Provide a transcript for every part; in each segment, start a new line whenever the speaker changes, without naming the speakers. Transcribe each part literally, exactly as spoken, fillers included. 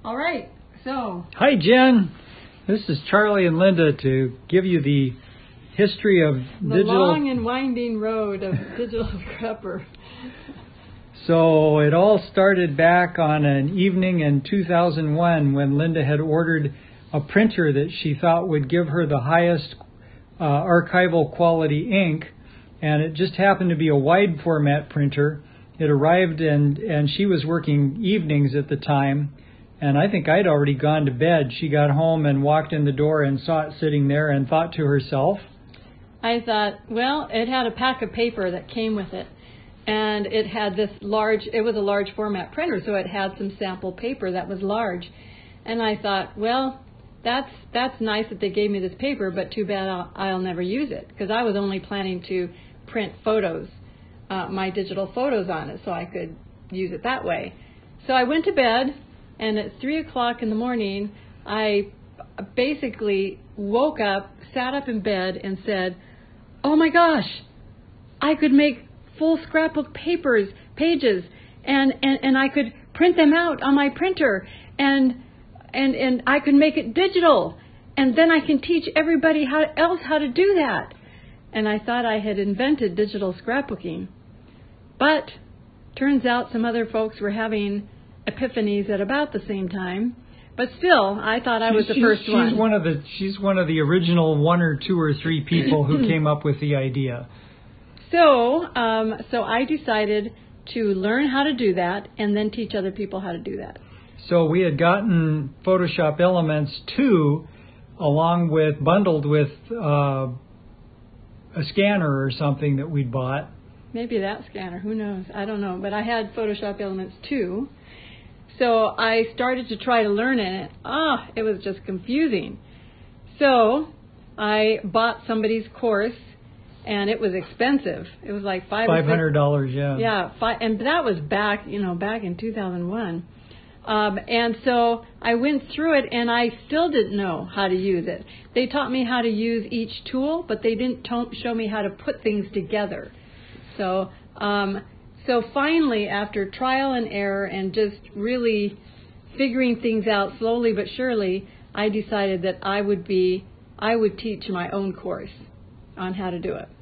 All right, so.
Hi, Jen. This is Charlie and Linda to give you the history of
the
digital.
The long and winding road of Digital Scrapper.
So it all started back on an evening in two thousand one when Linda had ordered a printer that she thought would give her the highest uh, archival quality ink, and it just happened to be a wide format printer. It arrived and, and she was working evenings at the time, and I think I'd already gone to bed. She got home and walked in the door and saw it sitting there and thought to herself,
I thought, well, it had a pack of paper that came with it. And it had this large, it was a large format printer, so it had some sample paper that was large. And I thought, well, that's that's nice that they gave me this paper, but too bad I'll, I'll never use it, because I was only planning to print photos, uh, my digital photos on it, so I could use it that way. So I went to bed, and at three o'clock in the morning, I basically woke up, sat up in bed, and said, oh my gosh, I could make full scrapbook papers, pages, and, and, and I could print them out on my printer, and and and I could make it digital, and then I can teach everybody how else how to do that. And I thought I had invented digital scrapbooking. But turns out some other folks were having epiphanies at about the same time. But still, I thought I was the
she's,
first
she's
one.
one of the she's one of the original one or two or three people who came up with the idea.
So, um, so I decided to learn how to do that and then teach other people how to do that.
So we had gotten Photoshop Elements two, along with bundled with uh, a scanner or something that we'd bought.
Maybe that scanner, who knows? I don't know. But I had Photoshop Elements two. So I started to try to learn it. Ah, it was just confusing. So I bought somebody's course. And it was expensive. It was like five.
Five hundred dollars, yeah.
Yeah, five, and that was back, you know, back in two thousand one. Um, and so I went through it, and I still didn't know how to use it. They taught me how to use each tool, but they didn't to- show me how to put things together. So, um, so finally, after trial and error, and just really figuring things out slowly but surely, I decided that I would be, I would teach my own course on how to do it.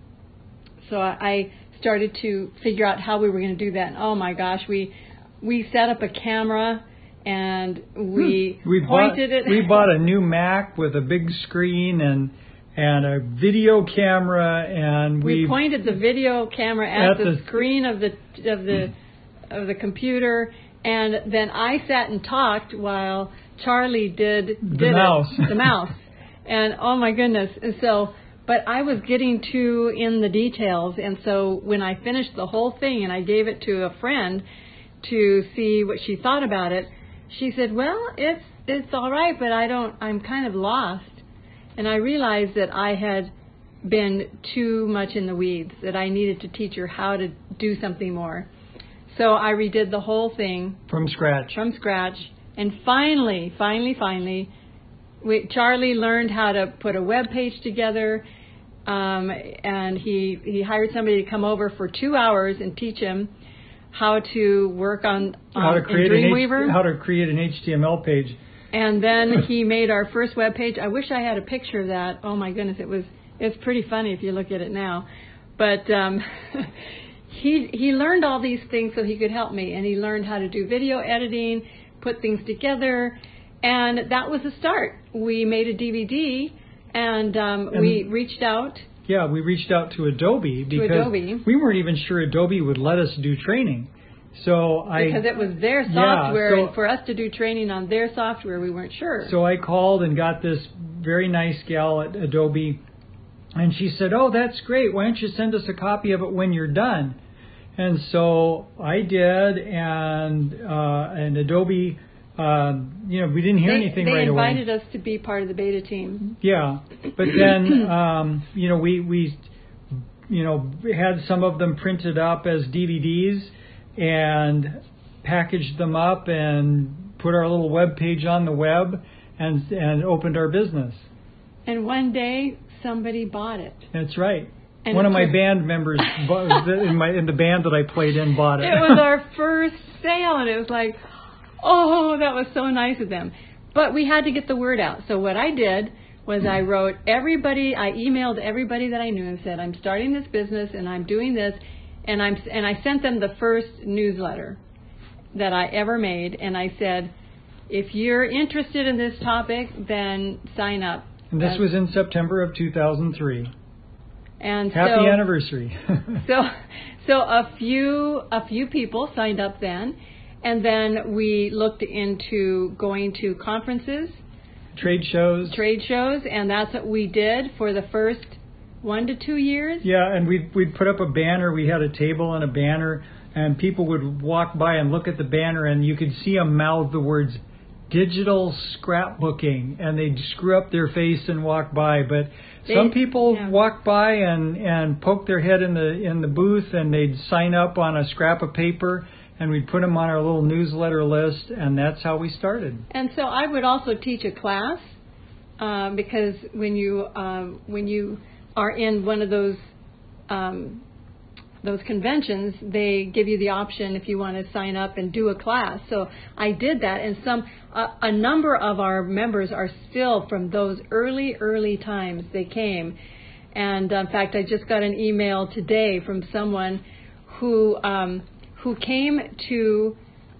So I started to figure out how we were going to do that. And oh my gosh, we we set up a camera and we,
we
pointed
bought,
it.
We bought a new Mac with a big screen and and a video camera, and we,
we pointed the video camera at,
at
the,
the
screen of the of the of the computer, and then I sat and talked while Charlie did did
the mouse.
It, the mouse. And oh my goodness, and so. But I was getting too in the details, and so when I finished the whole thing and I gave it to a friend to see what she thought about it, she said, well, it's it's all right, but I don't, I'm kind of lost. And I realized that I had been too much in the weeds, that I needed to teach her how to do something more. So I redid the whole thing.
From scratch.
From scratch. And finally, finally, finally, We, Charlie learned how to put a web page together, um, and he he hired somebody to come over for two hours and teach him how to work on, on
how to create
in
an
Dreamweaver.
H, how to create an H T M L page.
And then he made our first web page. I wish I had a picture of that. Oh my goodness, it was it's pretty funny if you look at it now. But um, he he learned all these things so he could help me, and he learned how to do video editing, put things together. And that was the start. We made a D V D, and, um, and we reached out.
Yeah, we reached out to Adobe because
to Adobe.
we weren't even sure Adobe would let us do training. So I
because it was their software,
yeah, so,
and for us to do training on their software, we weren't sure.
So I called and got this very nice gal at Adobe, and she said, "Oh, that's great. Why don't you send us a copy of it when you're done?" And so I did, and uh, and Adobe. Uh, you know, we didn't hear
they,
anything
they
right away.
They invited us to be part of the beta team.
Yeah, but then, um, you know, we, we, you know, had some of them printed up as D V Ds and packaged them up and put our little web page on the web and and opened our business.
And one day, somebody bought it.
That's right.
And
One of my band members bought, in my in the band that I played in bought it.
It was our first sale, and it was like, Oh, that was so nice of them. But we had to get the word out. So what I did was I wrote everybody, I emailed everybody that I knew and said, I'm starting this business and I'm doing this. And I'm and I sent them the first newsletter that I ever made. And I said, if you're interested in this topic, then sign up.
And this
As,
was in September of two thousand three.
And
Happy
so,
anniversary.
so so a few a few people signed up then. And then we looked into going to conferences.
Trade shows.
Trade shows. And that's what we did for the first one to two years.
Yeah, and we'd, we'd put up a banner. We had a table and a banner, and people would walk by and look at the banner, and you could see them mouth the words digital scrapbooking, and they'd screw up their face and walk by. But they, some people yeah. walk by and, and poke their head in the in the booth, and they'd sign up on a scrap of paper, and we'd put them on our little newsletter list, and that's how we started.
And so I would also teach a class um, because when you um, when you are in one of those um, those conventions, they give you the option if you want to sign up and do a class. So I did that, and some uh, a number of our members are still from those early early times they came. And uh, in fact, I just got an email today from someone who um, who came to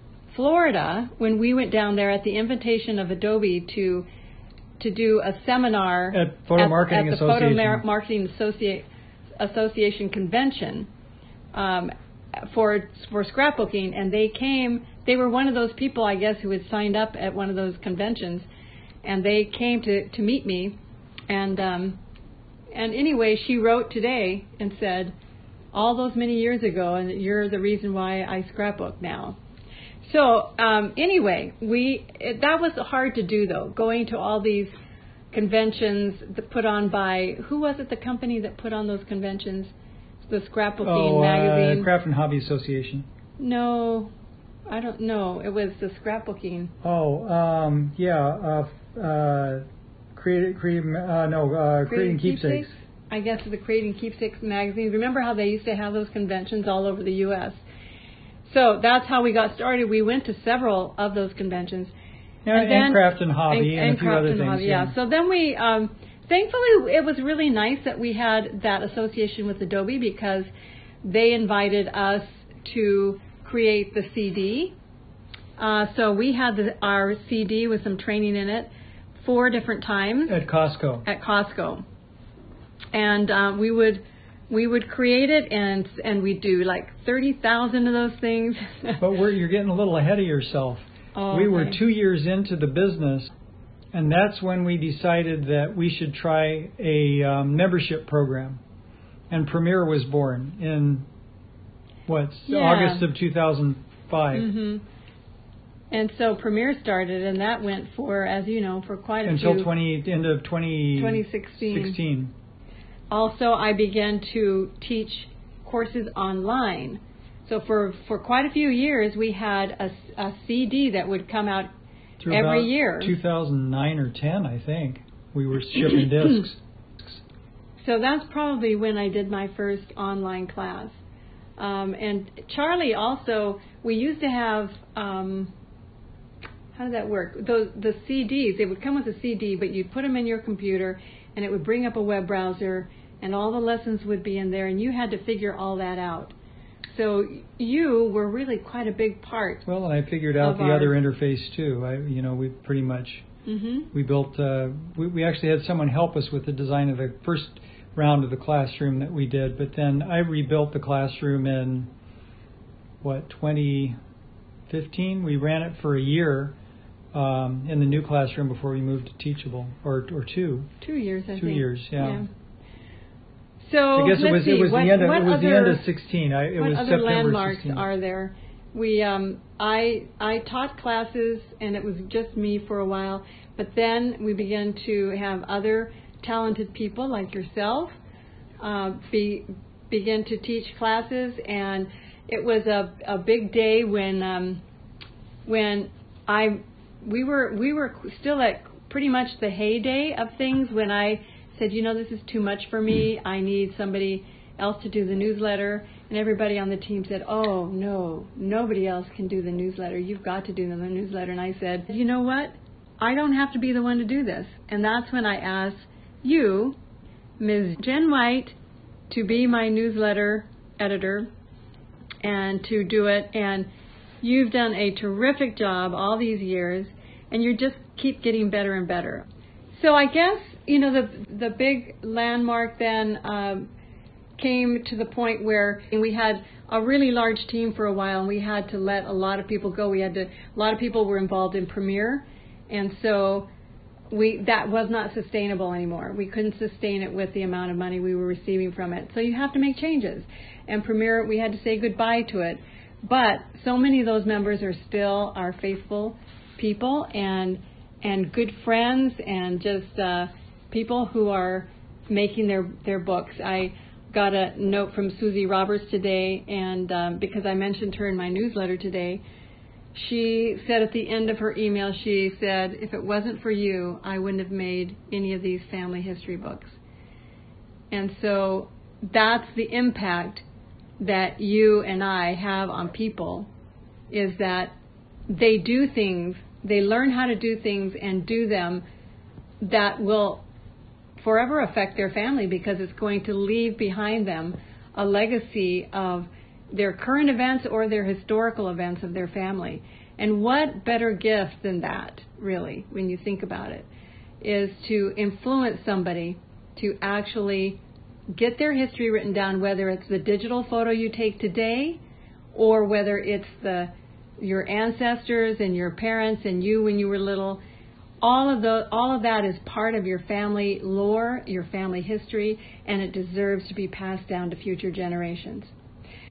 Florida when we went down there at the invitation of Adobe to to do a seminar
at Photo Marketing
at, at the
Association.
Photo Marketing Associ- Association convention um, for for scrapbooking, and they came. They were one of those people, I guess, who had signed up at one of those conventions, and they came to, to meet me. And um, and anyway, she wrote today and said, all those many years ago, and you're the reason why I scrapbook now. So um, anyway, we it, that was hard to do, though, going to all these conventions that put on by, who was it, the company that put on those conventions, the scrapbooking
oh,
magazine?
Uh, Craft and Hobby Association.
No, I don't know. It was the scrapbooking.
Oh, um, yeah, uh, uh, create, create, uh, no, uh, Creating Keepsakes.
Keepsakes? I guess the Creating Keepsakes magazine. Remember how they used to have those conventions all over the U S? So that's how we got started. We went to several of those conventions.
Yeah, and,
then,
and Craft and Hobby and,
and,
and a few
Craft
other
and
things.
Hobby,
yeah.
yeah. So then we, um, thankfully, it was really nice that we had that association with Adobe because they invited us to create the C D. Uh, so we had the, our C D with some training in it four different times.
At Costco.
At Costco. And uh, we would we would create it, and and we'd do like thirty thousand of those things.
But we're, you're getting a little ahead of yourself.
Oh,
we
okay.
were two years into the business, and that's when we decided that we should try a um, membership program. And Premier was born in, what,
yeah.
August of two thousand five.
Mm-hmm. And so Premier started, and that went for, as you know, for quite a
Until
few...
twenty, end of twenty,
twenty sixteen.
sixteen.
Also, I began to teach courses online. So for, for quite a few years, we had a, a C D that would come out
Through
every
about
year.
two thousand nine or ten, I think, we were shipping discs.
So that's probably when I did my first online class. Um, and Charlie also, we used to have, um, how did that work? Those, the C Ds, they would come with a C D, but you'd put them in your computer, and it would bring up a web browser, and all the lessons would be in there, and you had to figure all that out. So you were really quite a big part.
Well, and I figured out the
our,
other interface too. I, you know, we pretty much
mm-hmm.
we built. Uh, we, we actually had someone help us with the design of the first round of the classroom that we did, but then I rebuilt the classroom in what twenty fifteen. We ran it for a year um, in the new classroom before we moved to Teachable, or or two.
Two years, I
two
think.
Two years, yeah.
yeah. So
I guess it was
see,
it was
what,
the end of
what
it was
other,
the end of sixteen. I, it
what
was
other
September
landmarks
sixteen.
are there? We um, I I taught classes, and it was just me for a while. But then we began to have other talented people like yourself uh, be begin to teach classes, and it was a a big day when um, when I we were we were still at pretty much the heyday of things when I said, you know, this is too much for me. I need somebody else to do the newsletter. And everybody on the team said, oh, no, nobody else can do the newsletter. You've got to do the newsletter. And I said, you know what? I don't have to be the one to do this. And that's when I asked you, Miz Jen White, to be my newsletter editor and to do it. And you've done a terrific job all these years, and you just keep getting better and better. So I guess, you know, the the big landmark then um, came to the point where we had a really large team for a while, and we had to let a lot of people go. We had to, a lot of people were involved in Premier, and so we that was not sustainable anymore. We couldn't sustain it with the amount of money we were receiving from it. So you have to make changes. And Premier, we had to say goodbye to it. But so many of those members are still our faithful people and and good friends and just uh, people who are making their, their books. I got a note from Susie Roberts today, and um, because I mentioned her in my newsletter today, she said at the end of her email, she said, if it wasn't for you, I wouldn't have made any of these family history books. And so that's the impact that you and I have on people, is that they do things, they learn how to do things and do them that will forever affect their family, because it's going to leave behind them a legacy of their current events or their historical events of their family. And what better gift than that, really, when you think about it, is to influence somebody to actually get their history written down, whether it's the digital photo you take today or whether it's the your ancestors and your parents and you when you were little. All of the all of that is part of your family lore, your family history, and it deserves to be passed down to future generations.